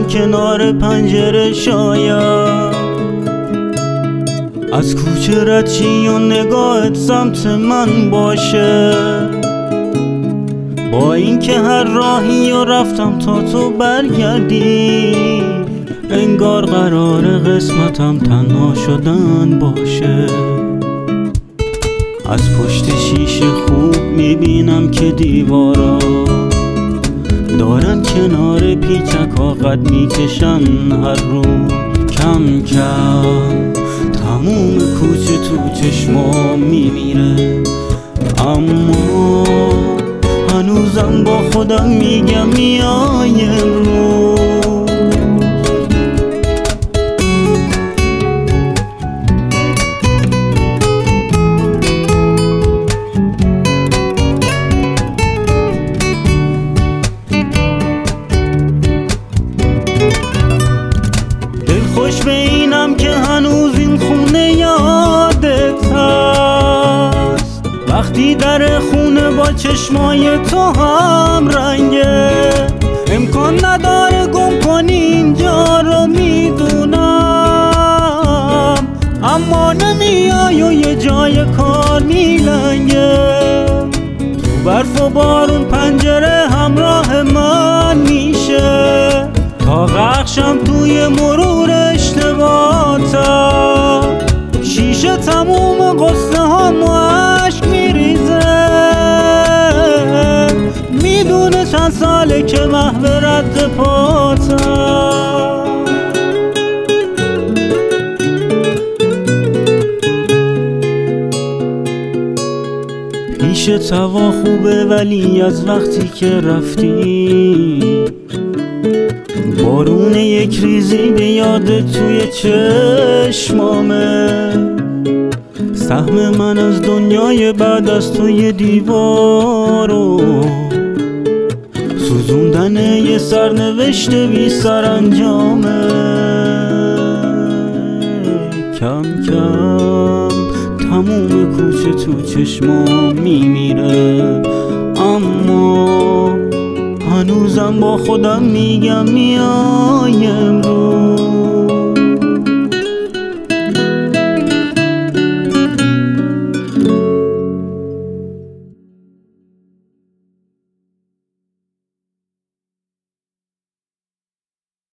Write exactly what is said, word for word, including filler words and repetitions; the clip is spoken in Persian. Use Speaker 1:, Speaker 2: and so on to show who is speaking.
Speaker 1: میشینم کنار پنجره شاید از کوچه رد چی و نگاهت سمت من باشه، با اینکه هر راهی و رفتم تا تو برگردی، انگار قرار قسمتم تنها شدن باشه. از پشت شیشه خوب میبینم که دیوارا دارن کنار پیچکا قد میکشن هر روز. کم کم تموم کوچه تو چشمام میمیره، اما هنوزم با خودم میگم میای امروز. خوش به اینم که هنوز این خونه یادت هست، وقتی در خونه با چشمای تو هم رنگه، امکان نداره گم کنی اینجا رو میدونم، اما نمیای و یه جای کار میلنگه. تو برف و بارون پنجره همراه من میشه تا غرقشم توی مرور اشتباهاتم. شیشه تموم قصه هم و عشق میریزه، میدونه چند ساله که محو رد پاتم. پیش توا خوبه ولی از وقتی که رفتی، بارون یک ریزی به یاد توی چشمامه. سهم من از دنیای بعد از توی دیوارو، سوزوندن یه سرنوشت بی سرانجامه. کم کم تموم کوچه تو چشمام میمیره، اما هنوزم با خودم میگم میای امروز.